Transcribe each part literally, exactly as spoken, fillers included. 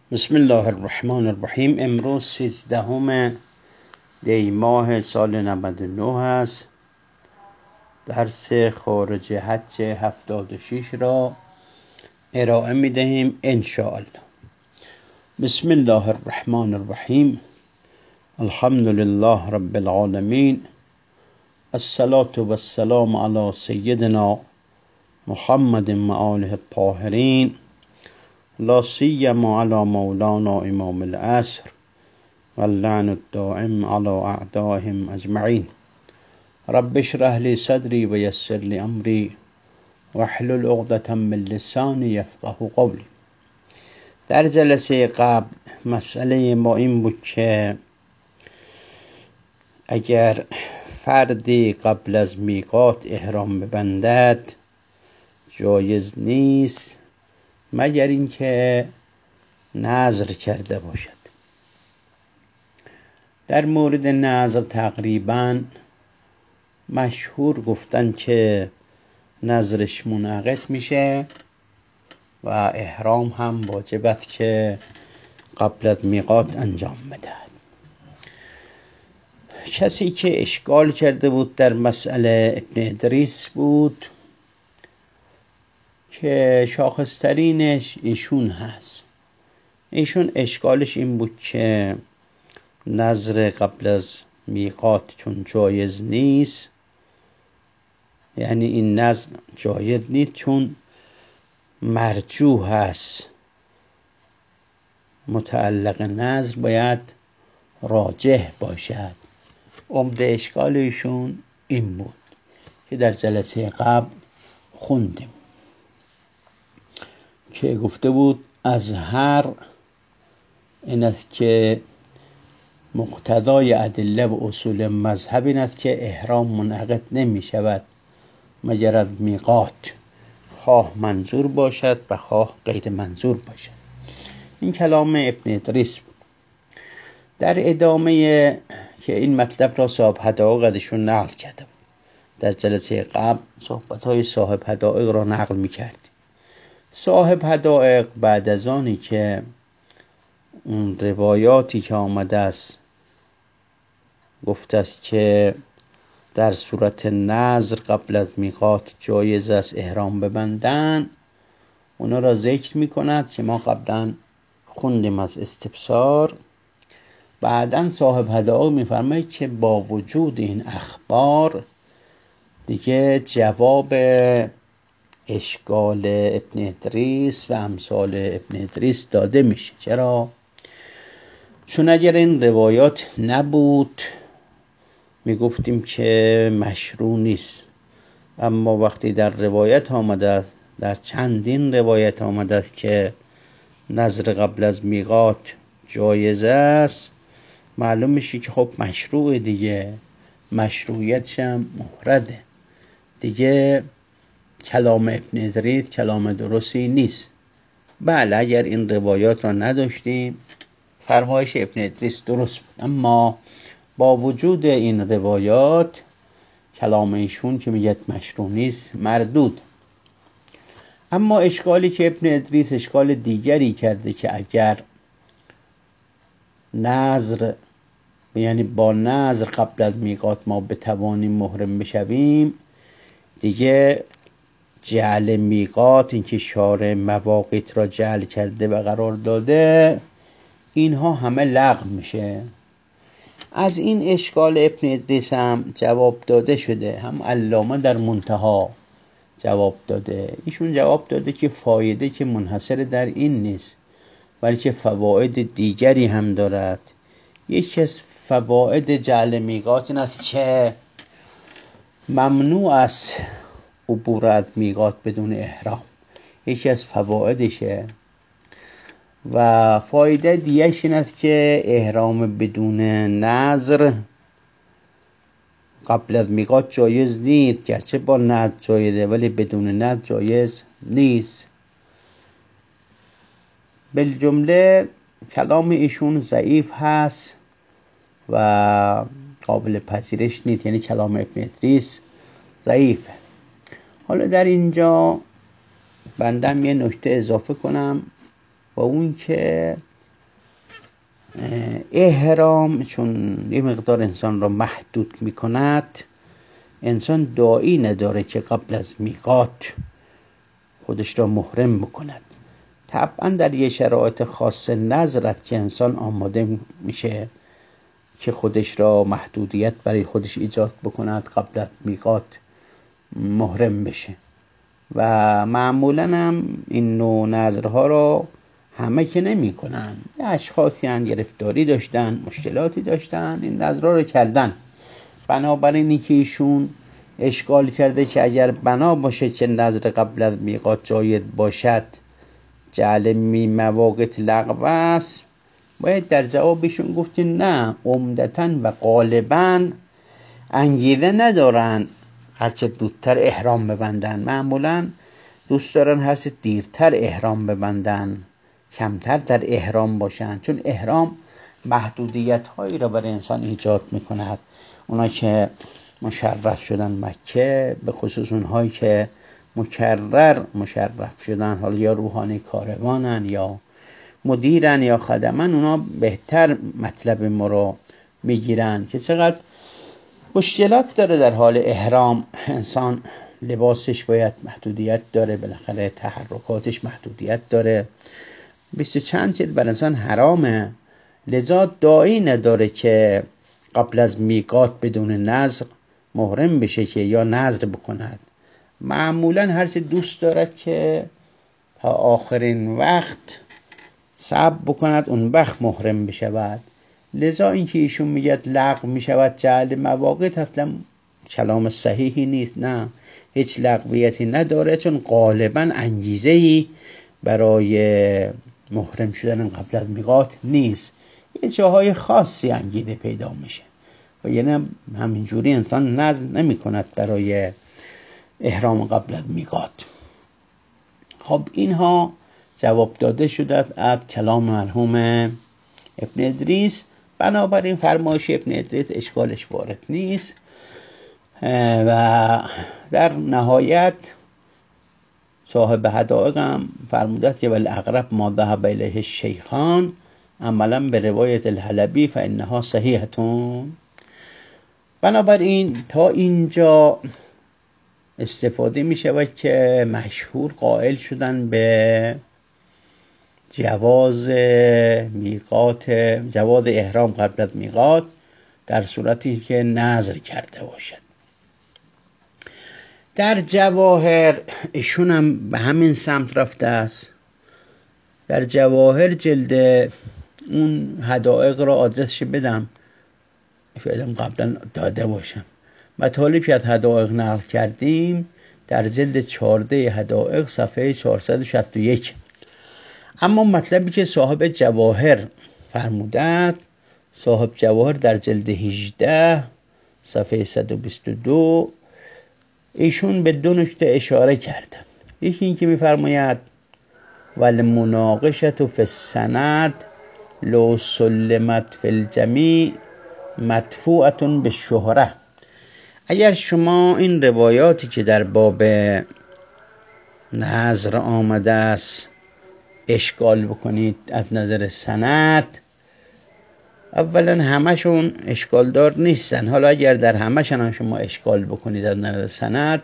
بسم الله الرحمن الرحیم. امروز سیزدهم دی ماه سال نود و نه است. درس خارج حج هفتاد و شش را ارائه می دهیم انشاءالله. بسم الله الرحمن الرحیم. الحمد لله رب العالمین. الصلاة و السلام علی سیدنا محمد و آله الطاهرین، لا سیما علی مولانا امام العصر واللعن الدائم علی اعدائهم اجمعین. رب اشرح لی صدری و یسر لی امری واحلل عقدة من لسانی یفقهوا قولی. در جلسه قبل مسئله ما این بود که اگر فردی قبل از میقات احرام ببندد جایز نیست مگر اینکه نذر کرده باشد. در مورد نذر تقریبا مشهور گفتن که نذرش منعقد میشه و احرام هم واجبت که قبل از میقات انجام بدهد. کسی که اشکال کرده بود در مسئله ابن ادریس بود که شاخصترینش ایشون هست. ایشون اشکالش این بود که نذر قبل از میقات چون جایز نیست، یعنی این نذر جایز نیست چون مرجوح هست، متعلق نذر باید راجح باشد. عمده اشکال ایشون این بود که در جلسه قبل خوندیم که گفته بود از هر این است که مقتضای ادله و اصول مذهب این است که احرام منعقد نمی شود مگر از میقات، خواه منظور باشد و خواه غیر منظور باشد. این کلام ابن ادریس بود. در ادامه که این مطلب را صاحب حدائقشون نقل کرده بود، در جلسه قبل صحبت های صاحب حدائق را نقل می کردیم. صاحب حدائق بعد از آنی که اون روایاتی که آمده است گفته است که در صورت نذر قبل از میقات جایز است احرام ببندن، اونا را ذکر می کند که ما قبلا خوندیم از استبصار. بعداً صاحب حدائق می فرماید که با وجود این اخبار دیگه جواب اشکال ابن ادریس و امثال ابن ادریس داده میشه. چرا؟ چون اگر این روایات نبود میگفتیم که مشروع نیست، اما وقتی در روایت آمده، در چندین روایت آمده که نذر قبل از میقات جایز است، معلوم میشه که خب مشروع دیگه، مشروعیتش هم محرده دیگه. کلام ابن ادریس کلام درستی نیست. بله اگر این روایات را نداشتیم فرمایش ابن ادریس درست بود، اما با وجود این روایات کلام ایشون که میگه مشروع نیست مردود. اما اشکالی که ابن ادریس اشکال دیگری کرده که اگر نذر، یعنی با نذر قبل از میقات ما بتوانیم محرم بشویم، دیگه جعل میقات، اینکه شارع مواقیت را جعل کرده و قرار داده، اینها همه لغو میشه. از این اشکال ابن ادریس هم جواب داده شده، هم علامه در منتها جواب داده. ایشون جواب داده که فایده که منحصر در این نیست بلکه فواید دیگری هم دارد. یکی از فواید جعل میقات این است که ممنوع است عبور از میقات بدون احرام، یکی از فوایدشه. و فایده دیگرش این است که احرام بدون نذر قبل از میقات جایز نیست، گرچه با نذر جایزه ولی بدون نذر جایز نیست. بالجمله کلام ایشون ضعیف هست و قابل پذیرش نیست، یعنی کلام ابن ادریس ضعیفه. حالا در اینجا بندم یه نکته اضافه کنم، و اون که احرام چون یه مقدار انسان را محدود میکند، انسان داعی نداره که قبل از میقات خودش را محرم بکند. طبعا در یه شرایط خاص نظرت که انسان آماده میشه که خودش را محدودیت برای خودش ایجاد بکند، قبل از میقات محرم بشه. و معمولا هم این نوع نظرها را همه که نمی کنن، اشخاصی هم گرفتاری داشتن، مشکلاتی داشتن، این نظرها رو کردن. بنابراین که ایشون اشکال کرده که اگر بنا باشه که نظر قبل از میقات جاید باشد، جعل می مواقت لغو است، باید در جوابشون گفتیم نه، عمدتاً و غالباً انگیزه ندارن هرچه دودتر احرام ببندن. معمولاً دوست دارن هرچه دیرتر احرام ببندن، کمتر در احرام باشن، چون احرام محدودیت هایی را برای انسان ایجاد میکند. اونا که مشرف شدن مکه، به خصوص اونهایی که مکرر مشرف شدن، حالا یا روحانی کاروانن یا مدیرن یا خدمن، اونا بهتر مطلب ما رو میگیرن که چقدر مشکلات داره در حال احرام. انسان لباسش باید محدودیت داره، بالاخره تحرکاتش محدودیت داره، بیست و چند چیز بر انسان حرامه. لذا داعی نداره که قبل از میقات بدون نذر محرم بشه که یا نذر بکند. معمولا هرچه دوست دارد که تا آخرین وقت صبر بکند، اون وقت محرم بشود. لذا اینکه ایشون میگه لغو میشود جعل مواقت، اصلا کلام صحیحی نیست. نه، هیچ لغویتی نداره، چون غالبا انگیزه‌ای برای محرم شدن قبل از میقات نیست. یه جاهای خاصی انگیزه پیدا میشه و یعنی همینجوری انسان نذر نمی کند برای احرام قبل از میقات. خب اینها جواب داده شده از کلام مرحوم ابن ادریس. بنابراین فرمایش ابن ادریس اشکالش وارد نیست و در نهایت صاحب حدائق هم فرمودند که والاقرب ما ذهب الیه الشیخان عملا به روایت الحلبی فانها صحیحتون. بنابراین تا اینجا استفاده می شود که مشهور قائل شدن به جواز میقات، جواز احرام قبل از میقات در صورتی که نذر کرده باشد. در جواهر ایشون هم به همین سمت رفته است. در جواهر جلد اون حدائق را آدرسش بدم، شاید قبلا داده باشم. مطالبی که از حدائق نقل کردیم در جلد چهارده حدائق صفحه چهارصد و شصت و یک. اما مطلبی که صاحب جواهر فرمودند، صاحب جواهر در جلد هجده صفحه صد و بیست و دو، ایشون به دو نکته اشاره کردن. یکی این که میفرماید والمناقشة فی السند لو سلمت فی الجمیع مدفوعة بالشهره. اگر شما این روایاتی که در باب نذر آمده است اشکال بکنید از نظر سند، اولا همشون اشکال دار نیستن. حالا اگر در همشون شما اشکال بکنید از نظر سند،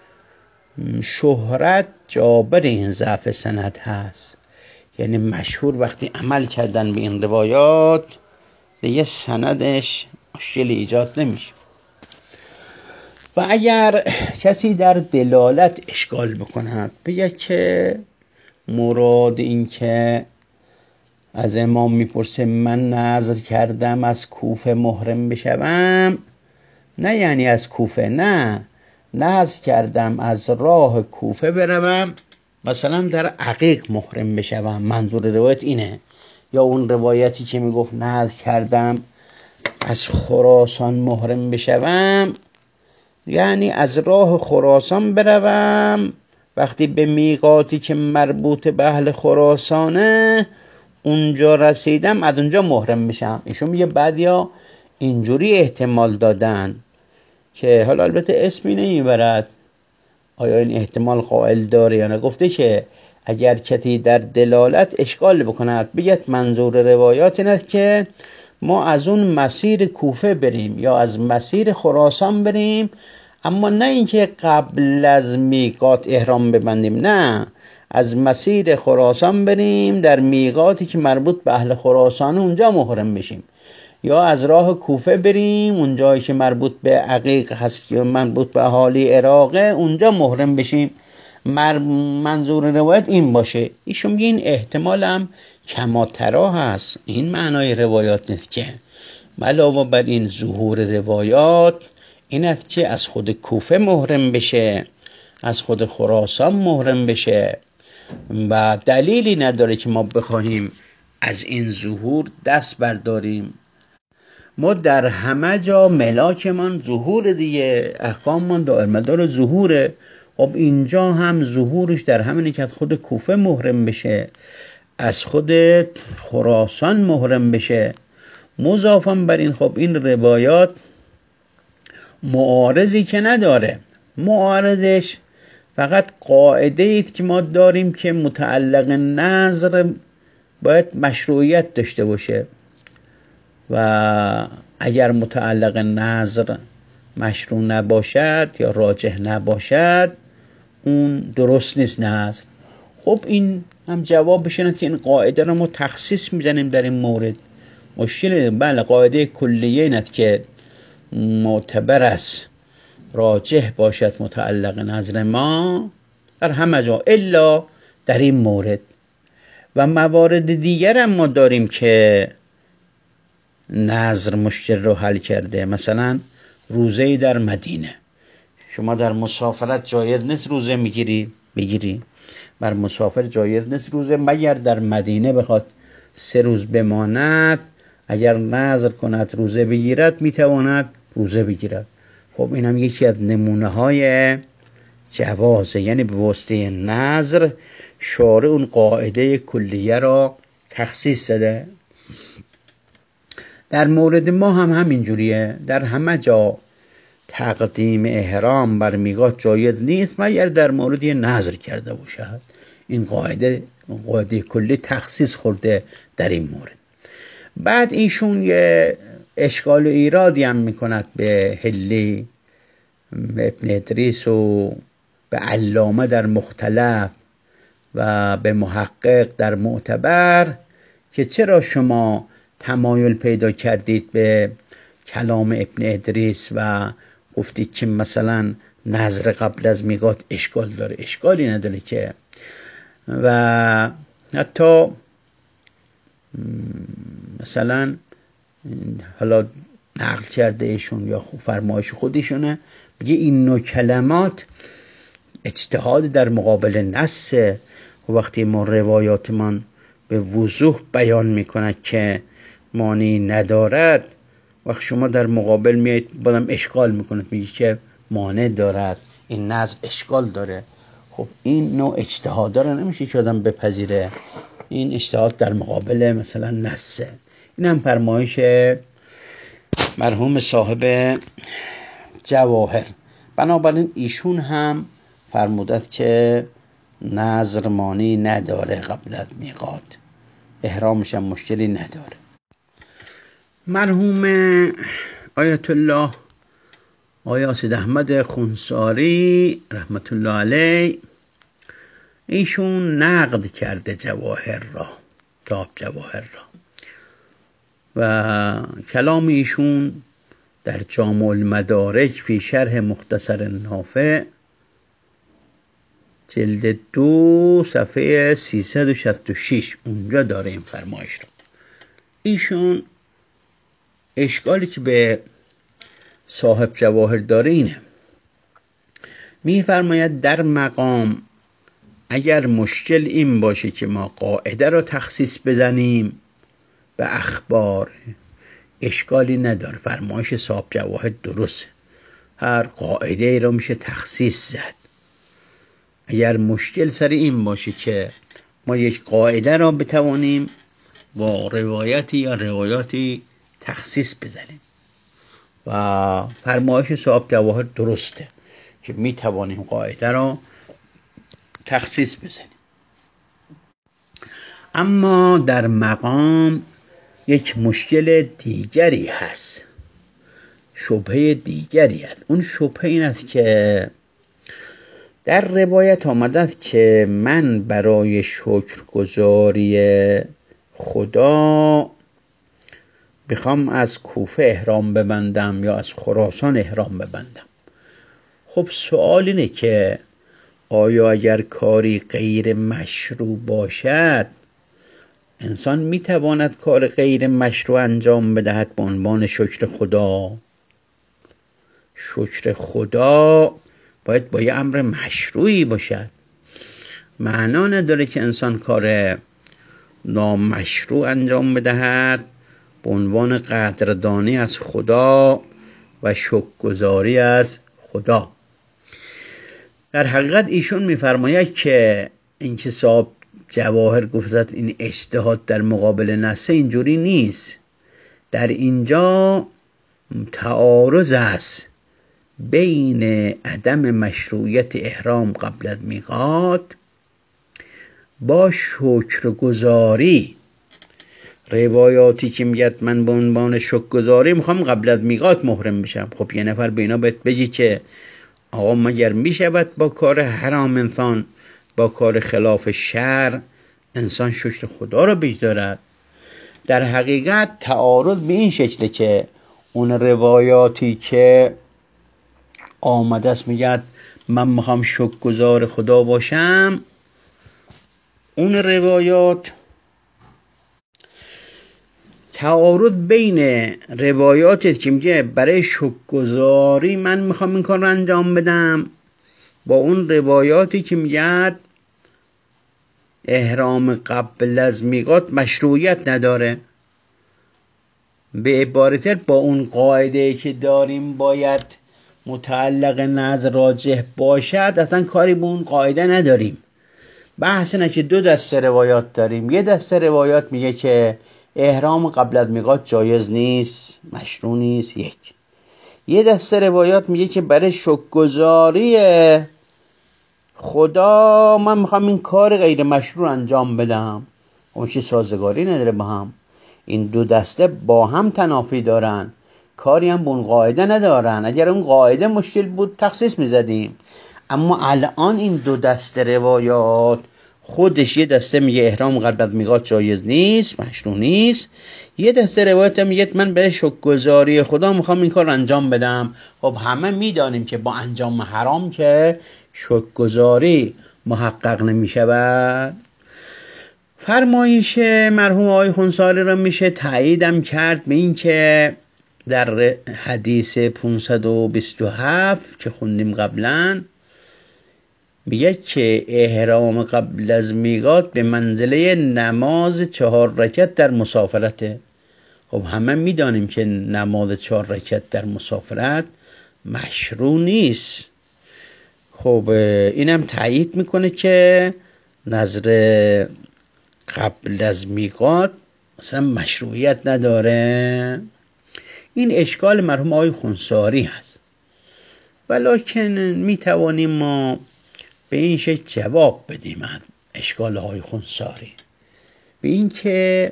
شهرت جابر این ضعف سند هست. یعنی مشهور وقتی عمل کردن به این روایات، دیگه سندش مشکلی ایجاد نمیشه. و اگر کسی در دلالت اشکال بکند، بگه که مراد این که از امام میپرسه من نذر کردم از کوفه محرم بشوم، نه یعنی از کوفه، نه، نذر کردم از راه کوفه بروم مثلا در عقیق محرم بشوم، منظور روایت اینه. یا اون روایتی که میگفت نذر کردم از خراسان محرم بشوم، یعنی از راه خراسان بروم، وقتی به میقاتی که مربوط به اهل خراسانه اونجا رسیدم از اونجا محرم بشم. ایشون میگه بعدیا اینجوری احتمال دادن که حالا البته اسمی نمیبرد آیا این احتمال قائل داره یا نه. گفته که اگر کسی در دلالت اشکال بکند بگید منظور روایات این است که ما از اون مسیر کوفه بریم یا از مسیر خراسان بریم، اما نه اینکه قبل از میقات احرام ببندیم، نه، از مسیر خراسان بریم در میقاتی که مربوط به اهل خراسان اونجا محرم بشیم، یا از راه کوفه بریم اونجایی که مربوط به عقیق هست که مربوط به اهالی عراقه اونجا محرم بشیم. منظور روایت این باشه. ایشون میگه این احتمال هم کماترا هست، این معنای روایات نیست که. علاوه بر این ظهور روایات این است که از خود کوفه محرم بشه، از خود خراسان محرم بشه و دلیلی نداره که ما بخواهیم از این ظهور دست برداریم. ما در همه جا ملاکمان ظهور دیگه، احکاممان دائر مدار ظهوره. خب اینجا هم ظهورش در همینه که از خود کوفه محرم بشه، از خود خراسان محرم بشه. مضافاً بر این خب این روایات معارضی که نداره، معارضش فقط قاعده ایست که ما داریم که متعلق نظر باید مشروعیت داشته باشه و اگر متعلق نظر مشروع نباشد یا راجح نباشد اون درست نیست نظر. خب این هم جوابش اینه که این قاعده رو ما تخصیص میزنیم در این مورد. مشکل بله قاعده کلیه اینه که معتبر است راجح باشد متعلق نظر ما در همه جا الا در این مورد. و موارد دیگر هم ما داریم که نظر مشکل رو حل کرده. مثلا روزه در مدینه، شما در مسافرت جایز نیست روزه میگیری بگیری، بر مسافر جایز نیست روزه مگر در مدینه بخواد سه روز بماند، اگر نظر کند روزه بگیرد میتواند روزه بگیرد. خب این هم یکی از نمونه های جوازه، یعنی به واسطه نظر شارع اون قاعده کلیه را تخصیص داده. در مورد ما هم همینجوریه، در همه جا تقدیم احرام بر میقات جایز نیست مگر در مورد نظر کرده باشد. این قاعده قاعده کلی تخصیص خورده در این مورد. بعد ایشون یه اشکال و ایرادی هم میکند به حلی، به ابن ادریس و به علامه در مختلف و به محقق در معتبر که چرا شما تمایل پیدا کردید به کلام ابن ادریس و گفتید که مثلا نظر قبل از میقات اشکال داره. اشکالی نداره که. و حتی مثلا حالا نقل کرده ایشون یا فرمایش خودشونه، بگه این نوع کلمات اجتهاد در مقابل نص. و وقتی ما روایاتمان به وضوح بیان میکنه که معنی ندارد، وقت شما در مقابل میایید بادم اشکال میکنه، میگه که معنی دارد، این نظر اشکال داره. خب این نوع اجتهاد داره نمیشه که آدم بپذیره. این اجتهاد در مقابل مثلا نصه. این هم فرمایش مرحوم صاحب جواهر. بنابراین ایشون هم فرمودند که نظر مانی نداره قبل از میقات، احرامش هم مشکلی نداره. مرحوم آیت الله آیا سید احمد خونساری رحمت الله علیه ایشون نقد کرده جواهر را، کتاب جواهر را، و کلام ایشون در جامع المدارک فی شرح مختصر نافع جلد دو صفحه سیصد و شصت و شش اونجا داره این فرمایش رو. ایشون اشکالی که به صاحب جواهر داره اینه، می فرماید در مقام اگر مشکل این باشه که ما قاعده را تخصیص بزنیم به اخبار اشکالی نداره. فرمایش صاحب جواهر درسته، هر قاعده ای را میشه تخصیص زد. اگر مشکل سر این باشه که ما یک قاعده را بتوانیم با روایتی یا روایاتی تخصیص بزنیم، و فرمایش صاحب جواهر درسته که میتوانیم قاعده را تخصیص بزنیم. اما در مقام یک مشکل دیگری هست، شبهه دیگری هست. اون شبهه این است که در روایت آمده است که من برای شکرگزاری خدا بخوام از کوفه احرام ببندم یا از خراسان احرام ببندم. خب سوال اینه که آیا اگر کاری غیر مشروع باشد انسان میتواند کار غیر مشروع انجام بدهد به عنوان شکر خدا؟ شکر خدا باید با یه امر مشروعی باشد. معنا نداره که انسان کار نامشروع انجام بدهد به عنوان قدردانی از خدا و شکرگزاری از خدا. در حقیقت ایشون میفرماید که این که صاحب جواهر گفت این اجتهاد در مقابل نص، اینجوری نیست. در اینجا تعارض است بین عدم مشروعیت احرام قبل از میقات با شکرگزاری. روایاتی که میگه من به عنوان شکرگزاری میخوام قبل از میقات محرم بشم، خب یه نفر به اینا باید بگی که آقا مگر میشود با کار حرام انسان، با کار خلاف شرع انسان شکر خدا رو بگذارد؟ در حقیقت تعارض به این شکله که اون روایاتی که آمده است میگه من میخوام شکرگزار خدا باشم، اون روایات تعارض بین روایاتی که میگه برای شکرگزاری من میخوام این کار رو انجام بدم با اون روایاتی که میگه احرام قبل از میقات مشروعیت نداره. به عبارت با اون قاعده که داریم باید متعلق نظر راجح باشد، اصلا کاری به اون قاعده نداریم. بحث اینه که دو دسته روایات داریم. یه دسته روایات میگه که احرام قبل از میقات جایز نیست، مشروع نیست. یک یه دسته روایات میگه که برای شکرگزاری خدا من میخوام این کار غیر مشروع انجام بدم. اون چی سازگاری نداره با هم. این دو دسته با هم تنافی دارن، کاری هم به اون قاعده ندارن. اگر اون قاعده مشکل بود تخصیص میزدیم، اما الان این دو دسته روایات خودش، یه دسته میگه احرام قبل از میقات جایز نیست، مشروع نیست. یه دسته روایت میگه من به شکرگزاری خدا میخوام این کار انجام بدم. خب همه میدانیم که با انجام حرام که شکرگزاری محقق نمیشود. فرمایش مرحوم آقای خونساری را میشه تاییدم کرد به این که در حدیث پانصد و بیست و هفت که خوندیم قبلا میگه که احرام قبل از میقات به منزله نماز چهار رکعت در مسافرته. خب همه میدانیم که نماز چهار رکعت در مسافرت مشروع نیست. خب اینم تایید میکنه که نظر قبل از میقات اصلا مشروعیت نداره. این اشکال مرحوم آقای خونساری هست، ولکن میتوانیم ما به این شکل جواب بدیم از اشکال های خونساری، به این که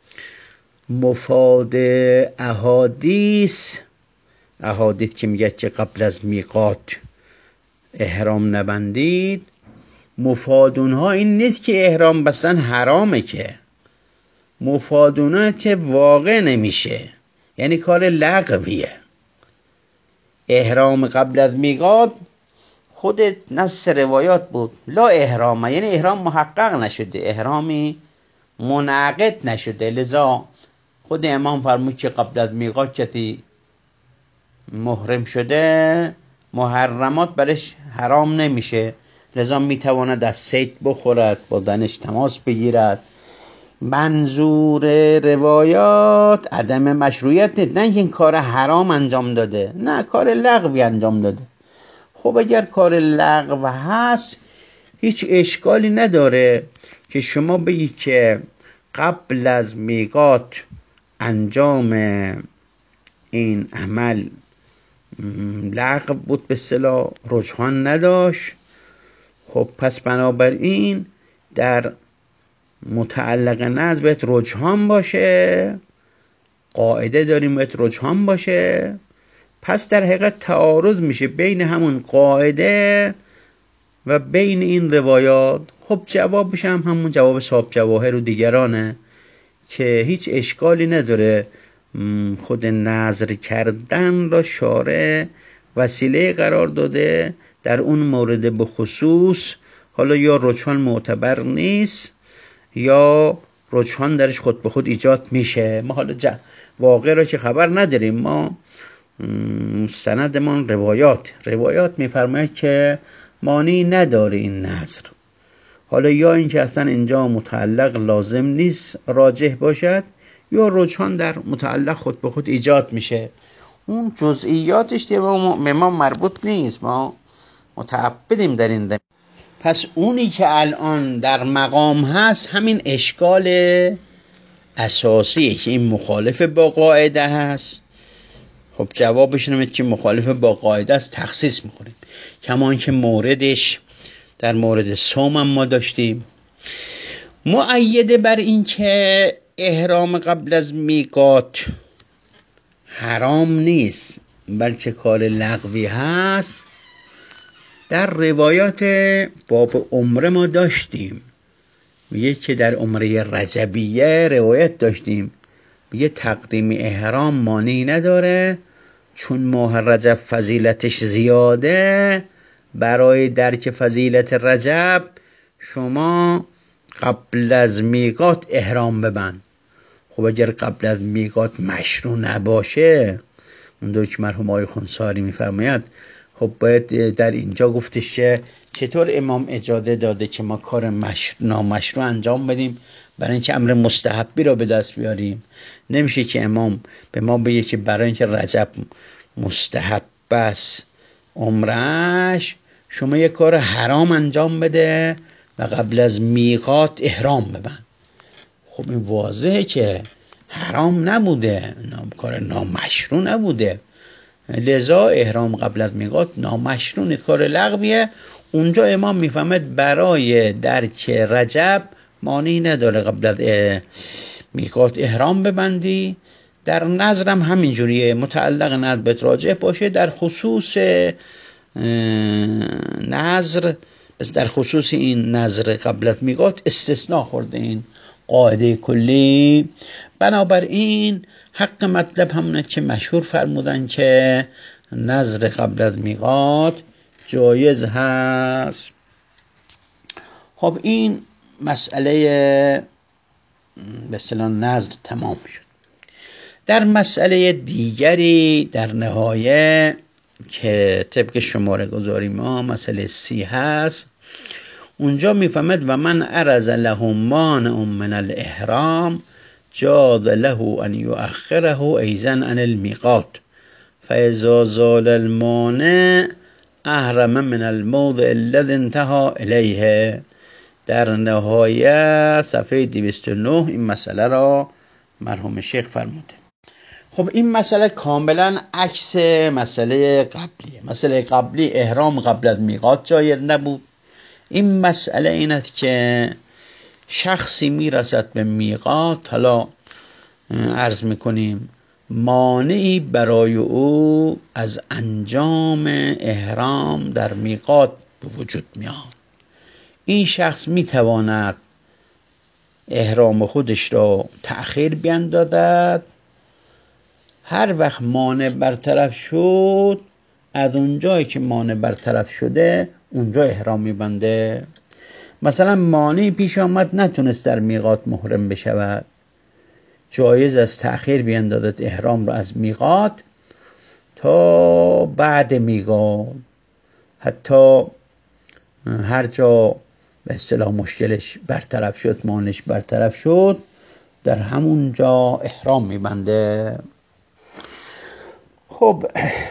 مفاد احادیث احادیث که میگه که قبل از میقات احرام نبندید، مفاد اونها این نیست که احرام بستن حرامه، که مفاد اونها که واقع نمیشه، یعنی کار لغویه. احرام قبل از میقات خود نص روایات بود لا احرامه، یعنی احرام محقق نشده، احرامی منعقد نشده. لذا خود امام فرمود که قبل از میقات کسی محرم شده محرمات برش حرام نمیشه، لذا میتواند از صید بخورد، با دنش تماس بگیرد. منظور روایات عدم مشروعیت نیست، نه این کار حرام انجام داده، نه کار لغوی انجام داده. خب اگر کار لغو هست هیچ اشکالی نداره که شما بگید که قبل از میقات انجام این عمل لغو بود، به اصطلاح رجحان نداشت. خب پس بنابراین در متعلق نظر باید رجحان باشه، قاعده داریم باید رجحان باشه. پس در حقیقت تعارض میشه بین همون قاعده و بین این روایات. خب جوابش هم همون جواب صاحب جواهر و دیگرانه که هیچ اشکالی نداره. خود نظر کردن را شارع وسیله قرار داده در اون مورد به خصوص. حالا یا رجحان معتبر نیست یا رجحان درش خود به خود ایجاد میشه. ما حالا واقع را که خبر نداریم، ما سندمان روایات روایات میفرماید که معنی نداره این نظر. حالا یا اینکه اصلا اینجا متعلق لازم نیست راجح باشد، یا رجحان در متعلق خود به خود ایجاد میشه. اون جزئیاتش دیگه به ما مربوط نیست، ما متعبدیم در این دم. پس اونی که الان در مقام هست همین اشکال اساسیه که این مخالف با قاعده هست. خب جوابش نمید که مخالف با قاعده است، تخصیص میکنیم. کما اینکه موردش در مورد صوم هم ما داشتیم. مؤیده بر این که احرام قبل از میقات حرام نیست بلکه کار لغوی هست، در روایات باب عمره ما داشتیم. میگه که در عمره رجبیه روایت داشتیم، میگه تقدیم احرام مانعی نداره، چون ماه رجب فضیلتش زیاده. برای درک فضیلت رجب شما قبل از میقات احرام ببند. خب اگر قبل از میقات مشروع نباشه، اون دو که مرحوم آقای خونساری میفرماید، خب باید در اینجا گفتش که چطور امام اجازه داده که ما کار مشروع نامشروع انجام بدیم برای اینکه امر مستحبی را به دست بیاریم. نمیشه که امام به ما بگه که برای اینکه رجب مستحب است عمرش، شما یک کار حرام انجام بده و قبل از میقات احرام ببند. خب این واضحه که حرام نبوده، نام کار نامشروع نبوده، لذا احرام قبل از میقات نامشروع نیست، کار لغویه. اونجا امام میفهمد برای درک رجب مانعی نداره قبل از میقات احرام ببندی. در نظرم همینجوریه، متعلق نظر بهت راجع باشه. در خصوص نظر، در خصوص این نظر قبل از میقات استثناء خورده این قاعده کلی. بنابراین حق مطلب همونه که مشهور فرمودن که نظر قبل از میقات جایز هست. خب این مسئله به اصطلاح نظر تمام شد. در مسئله دیگری در نهایه که طبق شماره گذاری ما مسئله سی هست، اونجا میفهمد و من عرض له مانع من الاحرام جاز له ان یؤخره ایضا عن المیقات فاذا زال المانع احرم من الموضع الذي انتهى الیه. در نهایه صفحه دویست و نه این مسئله را مرحوم شیخ فرموده. خب این مسئله کاملا عکس مسئله قبلیه. مسئله قبلی احرام قبل از میقات جایز نبود. این مسئله این است که شخصی میرسد به میقات، حالا عرض میکنیم مانعی برای او از انجام احرام در میقات به وجود میاد. این شخص میتواند احرام خودش را تأخیر بیندازد. هر وقت مانع برطرف شد، از اونجایی که مانع برطرف شده اونجا احرام میبنده. مثلا مانع پیش آمد نتونست در میقات محرم بشود، جایز از تأخیر بیندازد احرام را از میقات تا بعد میقات، حتی هر جا به اصطلاح مشکلش برطرف شد، مانعش برطرف شد، در همون جا احرام میبنده. خب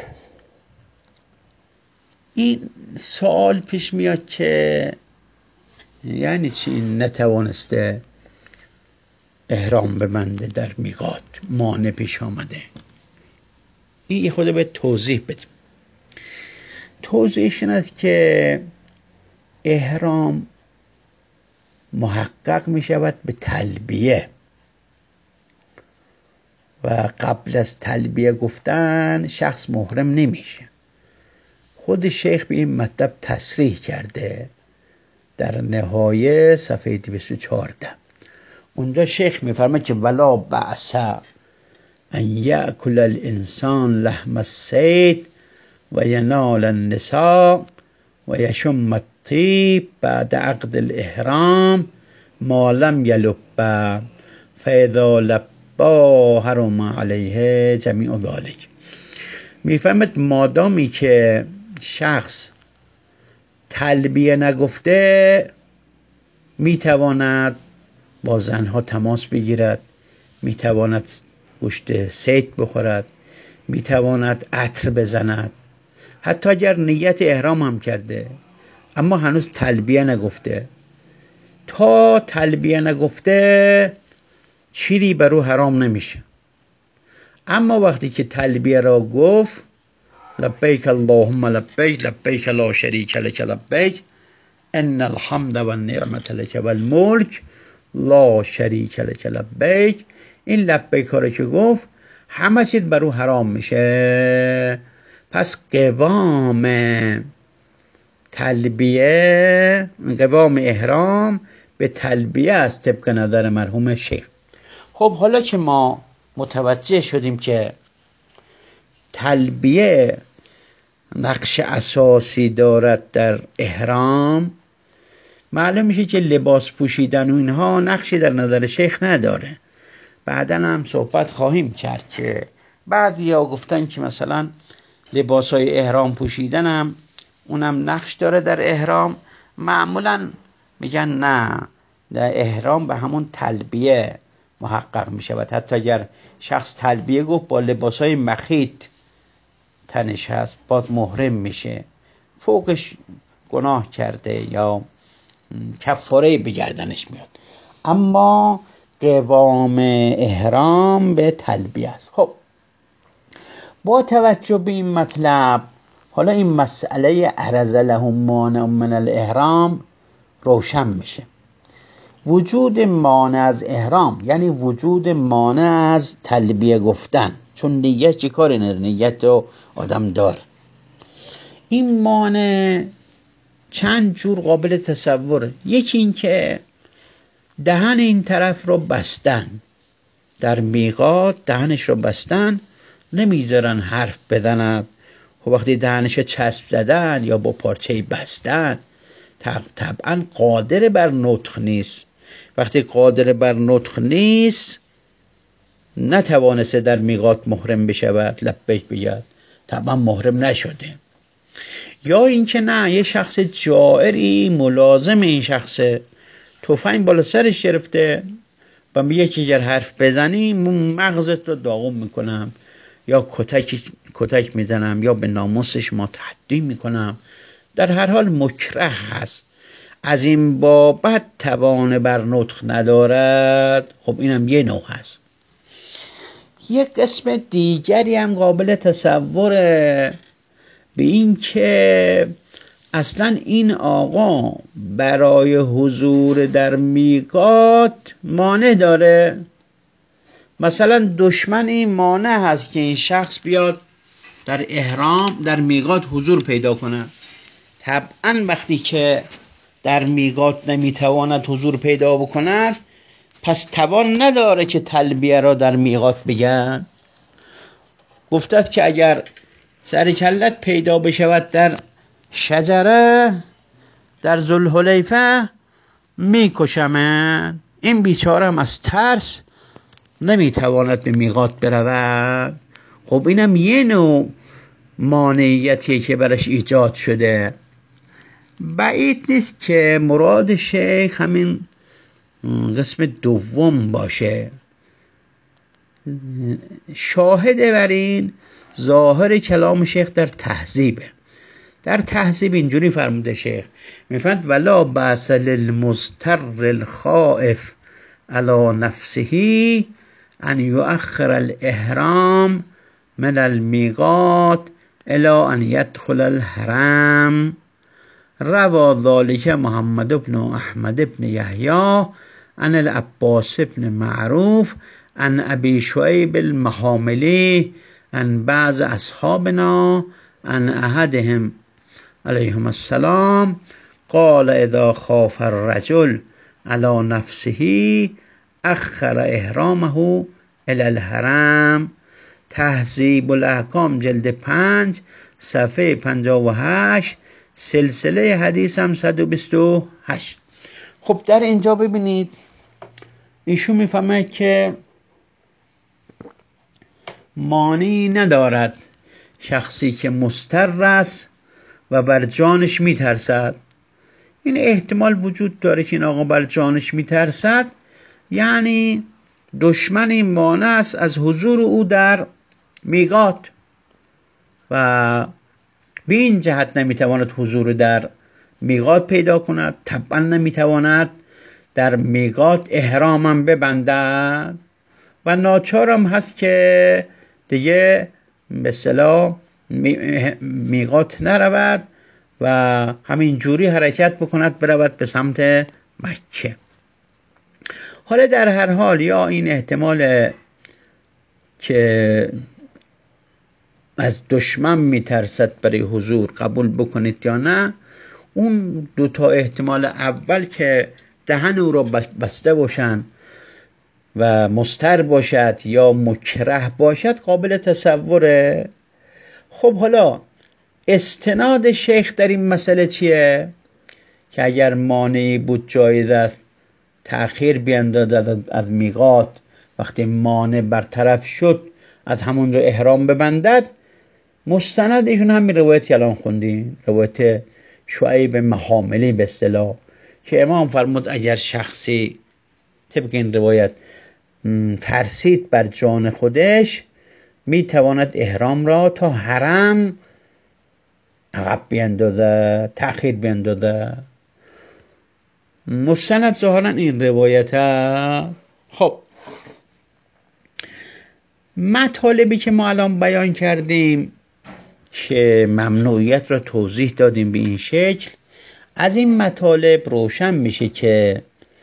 این سوال پیش میاد که یعنی چی این نتوانسته احرام ببنده در میقات، مانع پیش آمده؟ این یه خود به توضیح بدیم. توضیحش این است که احرام محقق می شود به تلبیه و قبل از تلبیه گفتن شخص محرم نمیشه. خود شیخ به این مطلب تصریح کرده در نهایه صفحه دویست و چهارده. اونجا شیخ میفرماید که ولا بأس ان یأکل الانسان لحم الصید و ینال النساء و یشم الطیب بعد عقد الاحرام ما لم یلب فاذا لبا حرم علیه جمیع ذلک. میفهمد مادامی که شخص تلبیه نگفته میتواند با زنها تماس بگیرد، میتواند گوشت صید بخورد، میتواند عطر بزند، حتی اگر نیت احرام هم کرده اما هنوز تلبیه نگفته. تا تلبیه نگفته چیزی بر او حرام نمیشه. اما وقتی که تلبیه را گفت لبیک اللهم لبیک لبیک لا شریک لک لبیک ان الحمد و النعمت لک و الملک لا شریک لک لبیک، این لبیک ها رو که گفت همه چیز بر او حرام میشه. پس قوام تلبیه، قوام احرام به تلبیه است طبق نظر مرحوم شیخ. خب حالا که ما متوجه شدیم که تلبیه نقش اساسی دارد در احرام، معلوم میشه که لباس پوشیدن و اینها نقشی در نظر شیخ نداره. بعداً هم صحبت خواهیم کرد که بعضیا گفتن که مثلا لباس های احرام پوشیدن هم اونم نقش داره در احرام. معمولاً میگن نه، در احرام به همون تلبیه محقق میشه و حتی اگر شخص تلبیه گفت با لباس های مخیط تنش هست باز محرم میشه، فوقش گناه کرده یا کفاره به گردنش میاد. اما قوام احرام به تلبیه است. خب با توجه به این مطلب حالا این مسئله عرض لهم مانع من الاحرام روشن میشه. وجود مانع از احرام یعنی وجود مانع از تلبیه گفتن، چون نیت چی کاری نداره، نیت رو آدم داره. این مانع چند جور قابل تصوره. یکی این که دهن این طرف رو بستن، در میقات دهنش رو بستن، نمیذارن حرف بزند. خب وقتی دهنش چسب زدن یا با پارچه بستن طبعا قادر بر نطق نیست. وقتی قادر بر نطق نیست نتوانسته در میقات محرم بشود، لبیک بگید، طبعا محرم نشده. یا اینکه نه، یه شخص جائری ملازم این شخصه، تفنگ بالا سرش گرفته و میگه که اگر حرف بزنی مغزت رو داغون میکنم یا کتک کتک میزنم یا به ناموسش ما تحدی میکنم. در هر حال مکره هست، از این بابت توان بر نطق ندارد. خب اینم یه نوع هست. یک قسم دیگری هم قابل تصوره، به این که اصلا این آقا برای حضور در میقات مانع داره. مثلا دشمن این مانع هست که این شخص بیاد در احرام در میقات حضور پیدا کنه. طبعا وقتی که در میقات نمیتواند حضور پیدا بکند پس توان نداره که تلبیه را در میقات بگن. گفتد که اگر سر کلت پیدا بشود در شجره در ذوالحلیفه میکشمن. این بیچاره هم از ترس نمیتواند به میقات برود. خب اینم یه نوع مانعیتیه که برش ایجاد شده. بعید نیست که مراد شیخ همین قسم دوم باشه. شاهد بر این ظاهر کلام شیخ در تهذیبه. در تهذیب اینجوری فرموده شیخ، میفرماید ولا بأس للمضطر الخائف علی نفسه ان یؤخر الاحرام من المیقات الی ان یدخل الحرم روا ذلك محمد بن احمد بن یحیی عن العباس بن معروف عن ابی شعیب المحاملی عن بعض اصحابنا عن احدهم علیهم السلام قال اذا خاف الرجل على نفسه اخر احرامه الى الحرم. تهذیب الاحکام جلد پنج صفحه پنجاه و هشت، سلسله حدیث هم صد و بیست و هشت. خب در اینجا ببینید ایشون میفهمه که مانی ندارد شخصی که مضطر است و بر جانش میترسد. این احتمال وجود داره که این آقا بر جانش میترسد، یعنی دشمنی مانع است از حضور او در میقات و به این جهت نمیتواند حضور در میقات پیدا کند، طبعا نمیتواند در میقات احرامم ببندد و ناچارم هست که دیگه به اصطلاح میقات نرود و همین جوری حرکت بکند برود به سمت مکه. حالا در هر حال یا این احتمال که از دشمن میترسد برای حضور قبول بکنید یا نه، اون دو تا احتمال اول که دهن او را بسته باشند و مضطر باشد یا مکره باشد قابل تصوره. خب حالا استناد شیخ در این مسئله چیه؟ که اگر مانعی بود جایز است تأخیر بیندازد از میقات، وقتی مانع برطرف شد از همون رو احرام ببندد. مستند ایشون همین روایت الان خوندیم، روایت شعیب محاملی به اصطلاح، که امام فرمود اگر شخصی طبق این روایت ترسید بر جان خودش میتواند احرام را تا حرم عقب بیندازد، تأخیر بیندازد. مستند ظاهرا این روایت ها. خب مطالبی که ما الان بیان کردیم که ممنوعیت را توضیح دادیم به این شکل، از این مطالب روشن میشه که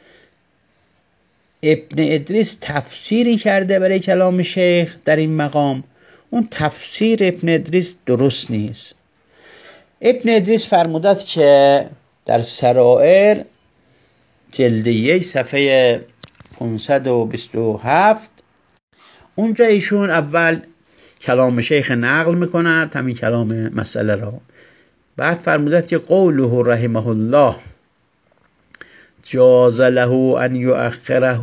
ابن ادریس تفسیری کرده برای کلام شیخ در این مقام. اون تفسیر ابن ادریس درست نیست. ابن ادریس فرمودد که در سرائر جلد یک صفحه پانصد و بیست و هفت اونجا ایشون اول کلام شیخ نقل میکند، همین کلام مسئله را. بعد فرمودد که قوله رحمه الله جاز له ان یؤخره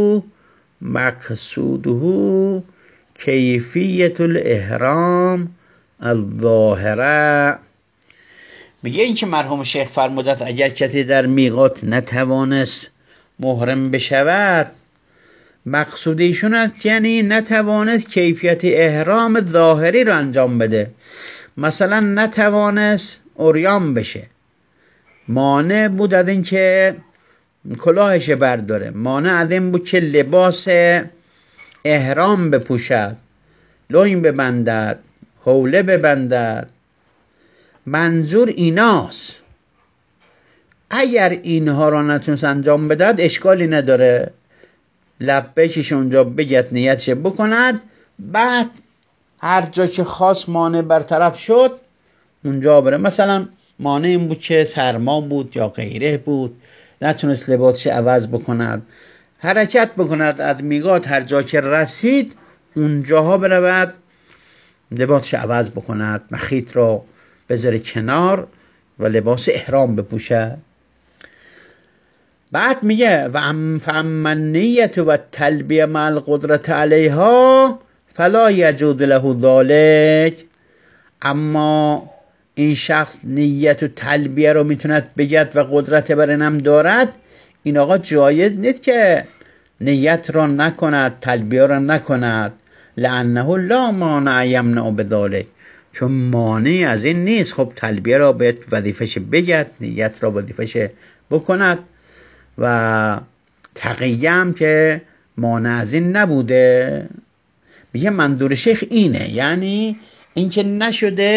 مقصوده کیفیت الاحرام الظاهره. میگه این که مرحوم شیخ فرمودد اگر کسی در میقات نتوانست محرم بشود، مقصود ایشون است یعنی نتوانست کیفیت احرام ظاهری رو انجام بده. مثلا نتوانست عریان بشه، مانع بود از این که کلاهش برداره، مانع از این بود که لباس احرام بپوشد، لوین ببندد، حوله ببندد. منظور ایناست. اگر اینها را نتونست انجام بدهد اشکالی نداره، لبیکش اونجا بگت نیتش بکند، بعد هر جا که خاص مانع برطرف شد اونجا بره. مثلا مانع این بود که سرما بود یا غیره بود، نتونست لباسش عوض بکند، حرکت بکند از میقات، هر جا که رسید اونجاها برود لباسش عوض بکند، مخیط را بذاره کنار و لباس احرام بپوشه. بعد میگه و ام فمن نیت و تلبیه مع القدرت علیها فلا یجوز له ذلک. اما این شخص نیت و تلبیه رو میتوند بگد و قدرت بر اینم دارد، این آقا جایز نیست که نیت را نکند، تلبیه را نکند. لانه لا مانع یمنع بذلک، چون مانعی از این نیست. خب تلبیه را باید وظیفش بگد، نیت را وظیفش بکند و تقیه هم که مانع از این نبوده. میگه منظور شیخ اینه، یعنی این که نشده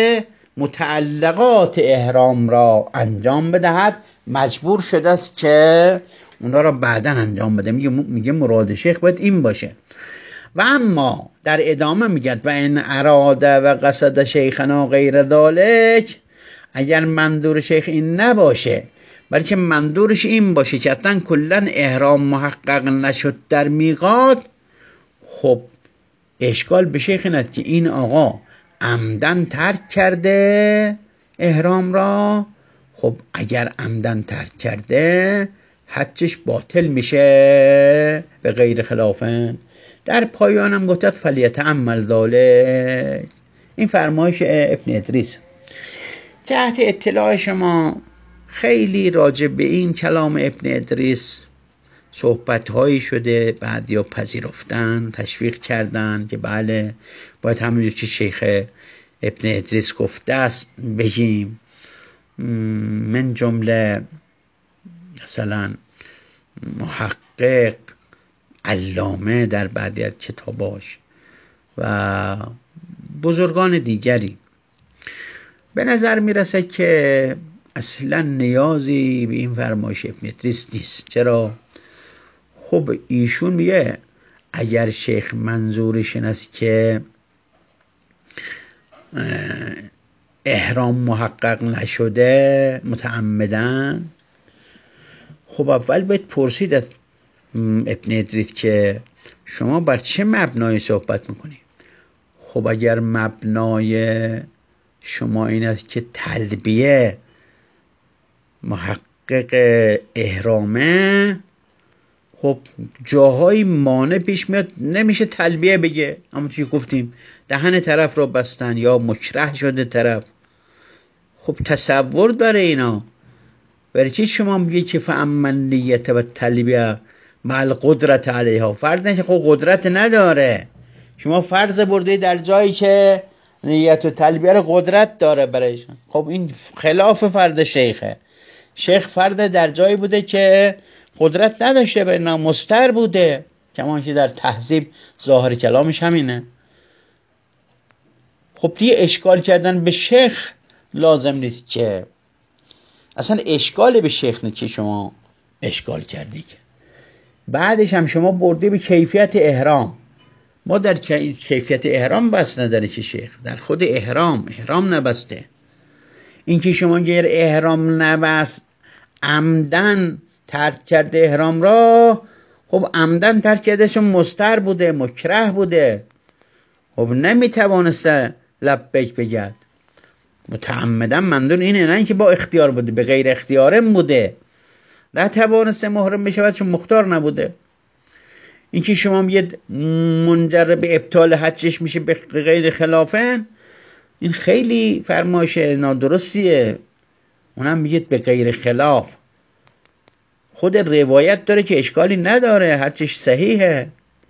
متعلقات احرام را انجام بدهد مجبور شده است که اونا را بعدا انجام بده. میگه میگه مراد شیخ باید این باشه. و اما در ادامه میگه و این اراده و قصد شیخنا غیر ذالک، اگر منظور شیخ این نباشه بلکه منظورش این باشه که حتما کلا احرام محقق نشد در میقات، خب اشکال به شیخ اینه که این آقا عمدن ترک کرده احرام را. خب اگر عمدن ترک کرده حجش باطل میشه به غیر خلافه. در پایانم گفتد فلیتأمل ذالک، این فرمایش ابن ادریس. تحت اطلاع شما خیلی راجع به این کلام ابن ادریس صحبت هایی شده، بعضیا پذیرفتن، تشویق کردن که بله باید همونجور که شیخ ابن ادریس گفته است بگیم. من جمله مثلا محقق علامه در بعضی از کتاباش و بزرگان دیگری. به نظر میرسه که اصلا نیازی به این فرمایش ابن ادریس نیست. چرا؟ خب ایشون میگه اگر شیخ منظورش این است که احرام محقق نشده متعمدن، خب اول باید پرسید از ابن ادریس که شما بر چه مبنای صحبت میکنی؟ خب اگر مبنای شما این است که تلبیه محقق احرامه، خب جاهای مانع پیش میاد نمیشه تلبیه بگه. اما چی گفتیم دهن طرف رو بستن یا مکره شده طرف. خب تصور داره اینا. برای چی شما میگه که فاما نیت و تلبیه مع القدرت علیها؟ فرض نشه خب قدرت نداره، شما فرض برده در جایی که نیت و تلبیه رو قدرت داره برایشون. خب این خلاف فرض شیخه. شیخ فرض در جایی بوده که قدرت نداشته، به مستر بوده، کمان که در تهذیب ظاهر کلامش همینه. خب دیگه اشکال کردن به شیخ لازم نیست که، اصلا اشکال به شیخ نه که شما اشکال کردی که بعدش هم شما برده به کیفیت احرام. ما در کیفیت احرام بس نداره که شیخ، در خود احرام احرام نبسته. این که شما گیر احرام نبست عمدن ترک کرده احرام را، خب عمدن ترک کرده چون مستر بوده، مکره بوده، خب نمیتوانسته لبیک بگد. متعمدن منظور اینه، نه اینکه با اختیار بوده، به غیر اختیارم بوده، نتوانسته محرم بشود چون مختار نبوده. این که شما میگید منجر به ابطال حجش میشه به غیر خلافه، این خیلی فرمایش نادرستیه. اونم میگید به غیر خلاف. خود روایت داره که اشکالی نداره، حجش صحیحه.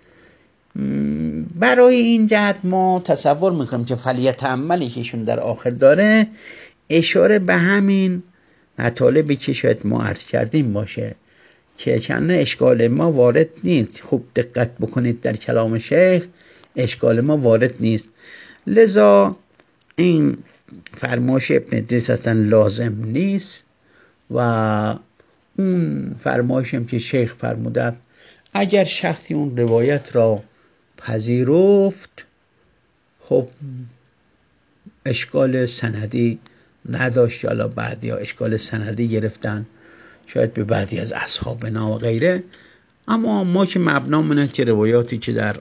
برای این جهت ما تصور میکنم که فلیتأملی که ایشون در آخر داره اشاره به همین مطالبی که شاید ما عرض کردیم باشه که چند اشکال ما وارد نیست. خوب دقت بکنید در کلام شیخ، اشکال ما وارد نیست. لذا این فرمایش ابن ادریس اصلا لازم نیست و اون فرمایش هم که شیخ فرمودند اگر شخصی اون روایت را پذیرفت، خب اشکال سندی نداشت. حالا بعضی ها اشکال سندی گرفتن شاید به بعضی از اصحابنا و غیره، اما ما که مبنامونه که روایاتی که در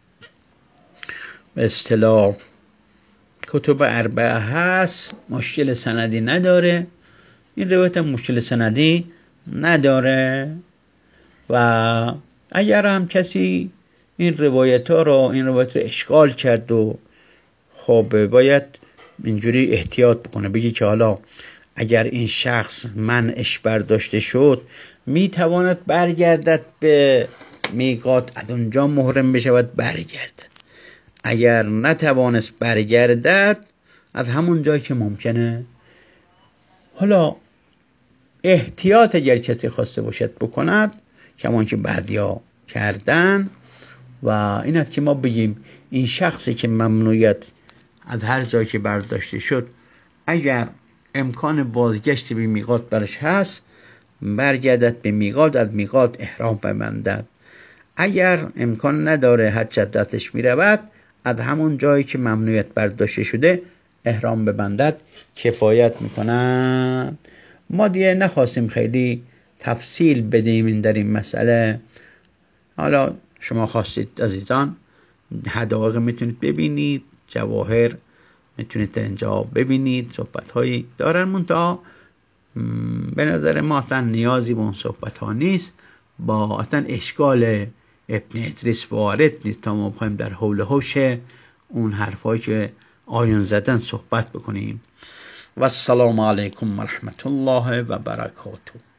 به اصطلاح کتب اربعه هست مشکل سندی نداره. این روایت هم مشکل سندی نداره و اگر هم کسی این روایت ها رو این روایت رو اشکال کرد و خب باید اینجوری احتیاط بکنه، بگی که حالا اگر این شخص منعش برداشته شد میتواند برگردد به میقات، از اونجا محرم بشود برگردد. اگر نتوانست برگردد از همون جایی که ممکنه، حالا احتیاط اگر کسی خواسته باشد بکند کمان که بعضیا کردن. و این است که ما بگیم این شخصی که ممنوعیت از هر جایی که برداشته شد اگر امکان بازگشت به میقات برش هست برگردد به میقات، از میقات احرام ببندد. اگر امکان نداره حج دستش میرود، از همون جایی که ممنوعیت برداشته شده احرام ببندد، کفایت میکنند. ما دیگه نخواستیم خیلی تفصیل بدیم در این مسئله. حالا شما خواستید عزیزان حداقل میتونید ببینید، جواهر میتونید اینجا ببینید، صحبت هایی دارن، منتها به نظر ما اصلا نیازی به اون صحبت ها نیست، با اصلا اشکال ابن ادریس وارد نیست تا ما بخوایم در حول و حوش اون حرفایی که آیون زدن صحبت بکنیم. و السلام علیکم و رحمت الله و برکاته.